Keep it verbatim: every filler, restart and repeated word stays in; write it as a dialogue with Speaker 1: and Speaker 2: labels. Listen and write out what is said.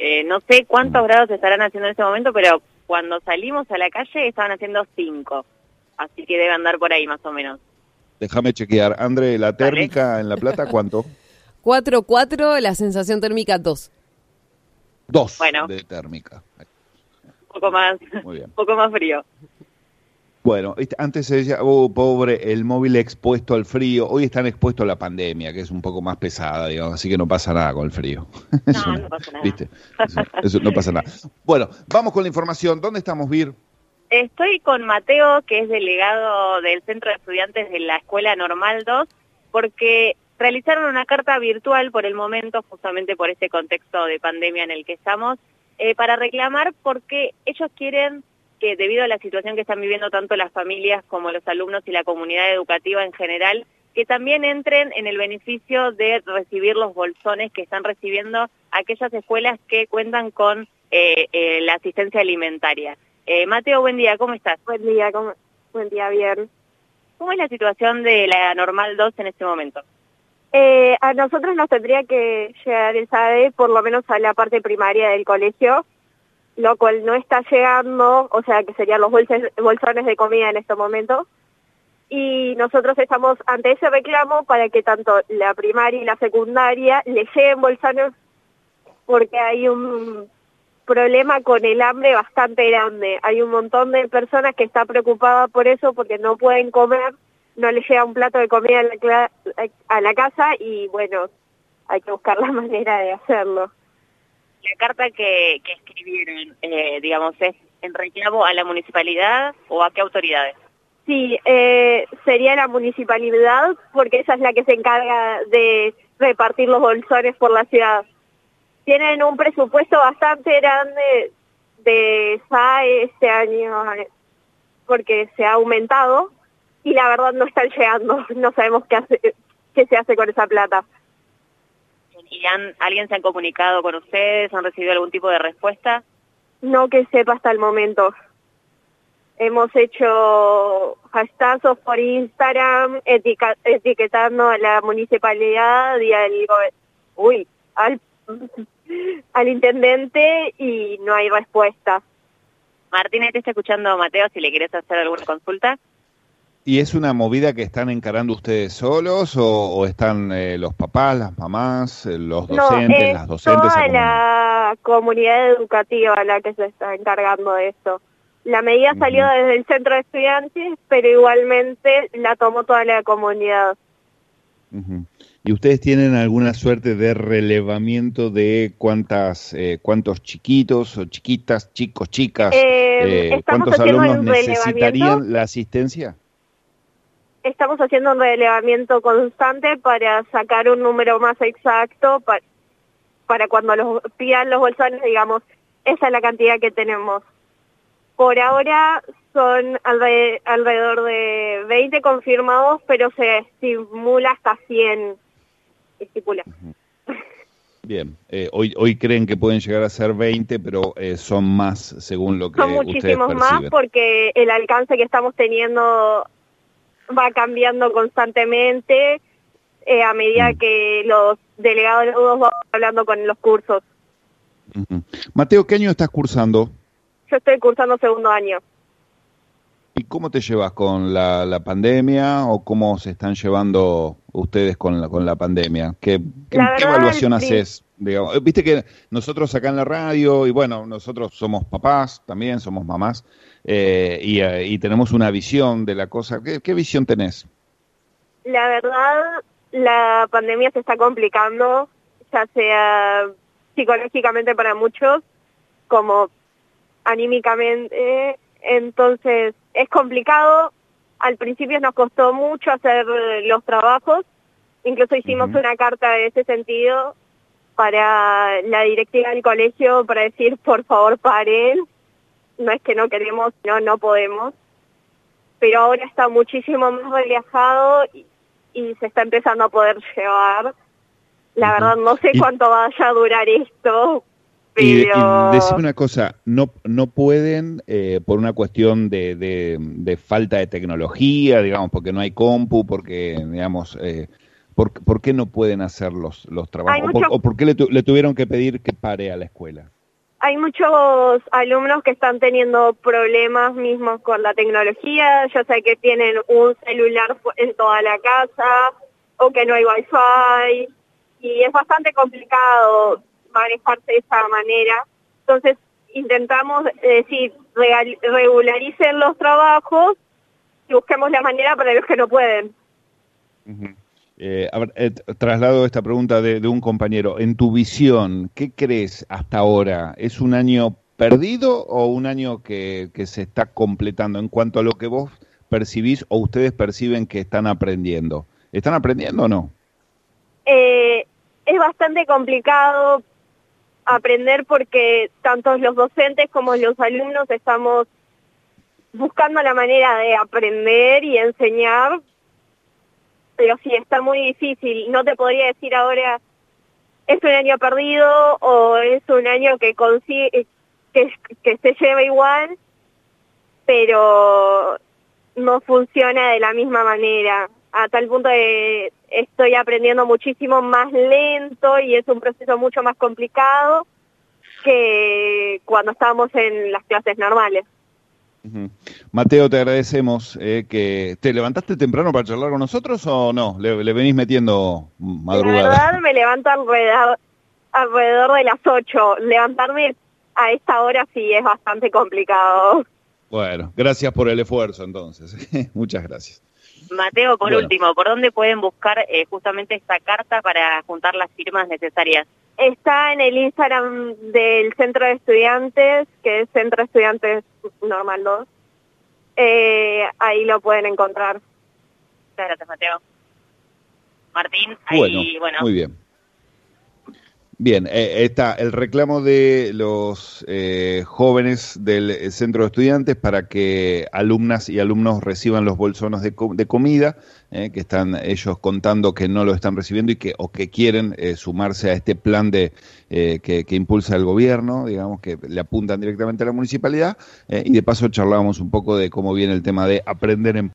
Speaker 1: Eh, no sé cuántos grados estarán haciendo en este momento, pero cuando salimos a la calle estaban haciendo cinco. Así que debe andar por ahí más o menos.
Speaker 2: Déjame chequear. André, ¿la térmica ¿Vale? en La Plata cuánto?
Speaker 3: cuatro coma cuatro, la sensación térmica dos.
Speaker 2: dos
Speaker 1: bueno,
Speaker 2: de térmica.
Speaker 1: Un poco más,
Speaker 2: Muy bien.
Speaker 1: Un poco más frío.
Speaker 2: Bueno, antes se decía, oh, pobre, el móvil expuesto al frío. Hoy están expuestos a la pandemia, que es un poco más pesada, digamos, así que no pasa nada con el frío.
Speaker 1: No,
Speaker 2: eso,
Speaker 1: no pasa nada.
Speaker 2: ¿viste? Eso, eso no pasa nada. Bueno, vamos con la información. ¿Dónde estamos, Vir?
Speaker 1: Estoy con Mateo, que es delegado del Centro de Estudiantes de la Escuela Normal dos, porque realizaron una carta virtual por el momento, justamente por este contexto de pandemia en el que estamos, eh, para reclamar porque ellos quieren que debido a la situación que están viviendo tanto las familias como los alumnos y la comunidad educativa en general, que también entren en el beneficio de recibir los bolsones que están recibiendo aquellas escuelas que cuentan con eh, eh, la asistencia alimentaria. Eh, Mateo, buen día, ¿cómo estás?
Speaker 4: Buen día, ¿cómo? Buen día, bien.
Speaker 1: ¿Cómo es la situación de la Normal dos en este momento?
Speaker 4: Eh, a nosotros nos tendría que llegar el S A D E por lo menos a la parte primaria del colegio, lo cual no está llegando, o sea que serían los bolses, bolsones de comida en este momento, y nosotros estamos ante ese reclamo para que tanto la primaria y la secundaria le lleguen bolsones, porque hay un problema con el hambre bastante grande. Hay un montón de personas que están preocupadas por eso, porque no pueden comer, no les llega un plato de comida a la, a la casa, y bueno, hay que buscar la manera de hacerlo.
Speaker 1: La carta que, que escribieron, eh, digamos, ¿es en reclamo a la municipalidad o a qué autoridades?
Speaker 4: Sí, eh, sería la municipalidad, porque esa es la que se encarga de repartir los bolsones por la ciudad. Tienen un presupuesto bastante grande de S A E este año, porque se ha aumentado, y la verdad no están llegando, no sabemos qué hace, qué se hace con esa plata.
Speaker 1: ¿Y han, alguien se ha comunicado con ustedes? ¿Han recibido algún tipo de respuesta?
Speaker 4: No que sepa hasta el momento. Hemos hecho hashtags por Instagram etica, etiquetando a la municipalidad y al, uy, al, al intendente, y no hay respuesta.
Speaker 1: Martínez, te está escuchando Mateo, si le querés hacer alguna consulta.
Speaker 2: ¿Y es una movida que están encarando ustedes solos o, o están eh, los papás, las mamás, eh, los docentes,
Speaker 4: no, eh,
Speaker 2: las docentes?
Speaker 4: Toda la comunidad educativa la que se está encargando de esto. La medida uh-huh. salió desde el centro de estudiantes, pero igualmente la tomó toda la comunidad.
Speaker 2: Uh-huh. ¿Y ustedes tienen alguna suerte de relevamiento de cuántas, eh, cuántos chiquitos o chiquitas, chicos, chicas,
Speaker 4: eh,
Speaker 2: eh, cuántos alumnos necesitarían la asistencia?
Speaker 4: Estamos haciendo un relevamiento constante para sacar un número más exacto, para, para cuando los pidan los bolsones, digamos, esa es la cantidad que tenemos. Por ahora son alre, alrededor de veinte confirmados, pero se estimula hasta cien. Estipula.
Speaker 2: Bien, eh, hoy hoy creen que pueden llegar a ser veinte, pero eh, son más según lo que
Speaker 4: son
Speaker 2: ustedes perciben.
Speaker 4: Son muchísimos más, porque el alcance que estamos teniendo va cambiando constantemente eh, a medida mm. que los delegados van hablando con los cursos.
Speaker 2: Uh-huh. Mateo, ¿qué año estás cursando?
Speaker 4: Yo estoy cursando segundo año.
Speaker 2: ¿Y cómo te llevas con la, la pandemia o cómo se están llevando ustedes con la, con la pandemia? ¿Qué, qué,
Speaker 4: verdad,
Speaker 2: ¿qué evaluación haces? Digamos, viste que nosotros acá en la radio, y bueno, nosotros somos papás también, somos mamás, eh, y, eh, y tenemos una visión de la cosa. ¿Qué, qué visión tenés?
Speaker 4: La verdad, la pandemia se está complicando, ya sea psicológicamente para muchos, como anímicamente. Entonces, es complicado. Al principio nos costó mucho hacer los trabajos. Incluso hicimos uh-huh. una carta en ese sentido para la directiva del colegio para decir, por favor, paren. No es que no queremos, no, no podemos. Pero ahora está muchísimo más relajado y, y se está empezando a poder llevar. La uh-huh. verdad, no sé y... cuánto vaya a durar esto. Pero...
Speaker 2: Y, y decime una cosa, no no pueden, eh, por una cuestión de, de, de falta de tecnología, digamos, porque no hay compu, porque, digamos, eh, ¿por, ¿por qué no pueden hacer los, los trabajos? ¿O por, o por qué le, tu, le tuvieron que pedir que pare a la escuela?
Speaker 4: hay muchos alumnos que están teniendo problemas mismos con la tecnología, ya sea que tienen un celular en toda la casa o que no hay wifi, y es bastante complicado manejarse de esa manera. Entonces intentamos decir, regal, regularicen los trabajos y busquemos la manera para los que no pueden.
Speaker 2: Uh-huh. Eh, a ver, eh, traslado esta pregunta de, de un compañero. En tu visión, ¿qué crees hasta ahora? ¿Es un año perdido o un año que, que se está completando en cuanto a lo que vos percibís o ustedes perciben que están aprendiendo? ¿Están aprendiendo o no?
Speaker 4: Eh, es bastante complicado aprender porque tanto los docentes como los alumnos estamos buscando la manera de aprender y enseñar. Pero sí, está muy difícil. No te podría decir ahora, es un año perdido o es un año que consigue, que, que se lleva igual, pero no funciona de la misma manera. A tal punto de estoy aprendiendo muchísimo más lento y es un proceso mucho más complicado que cuando estábamos en las clases normales.
Speaker 2: Uh-huh. Mateo, te agradecemos eh, que... ¿Te levantaste temprano para charlar con nosotros o no? ¿Le, le venís metiendo madrugada?
Speaker 4: La verdad me levanto alrededor, alrededor de las ocho. Levantarme a esta hora sí es bastante complicado.
Speaker 2: Bueno, gracias por el esfuerzo entonces. Muchas gracias.
Speaker 1: Mateo, por
Speaker 2: bueno.
Speaker 1: último, ¿por dónde pueden buscar eh, justamente esta carta para juntar las firmas necesarias?
Speaker 4: Está en el Instagram del Centro de Estudiantes, que es Centro de Estudiantes Normal dos. Eh, ahí lo pueden encontrar.
Speaker 1: Muchas gracias, Mateo. Martín,
Speaker 2: bueno,
Speaker 1: ahí, bueno.
Speaker 2: Muy bien. Bien, eh, está el reclamo de los eh, jóvenes del Centro de Estudiantes para que alumnas y alumnos reciban los bolsones de, co de comida, eh, que están ellos contando que no lo están recibiendo y que o que quieren eh, sumarse a este plan de eh, que, que impulsa el gobierno, digamos, que le apuntan directamente a la municipalidad, eh, y de paso charlábamos un poco de cómo viene el tema de aprender en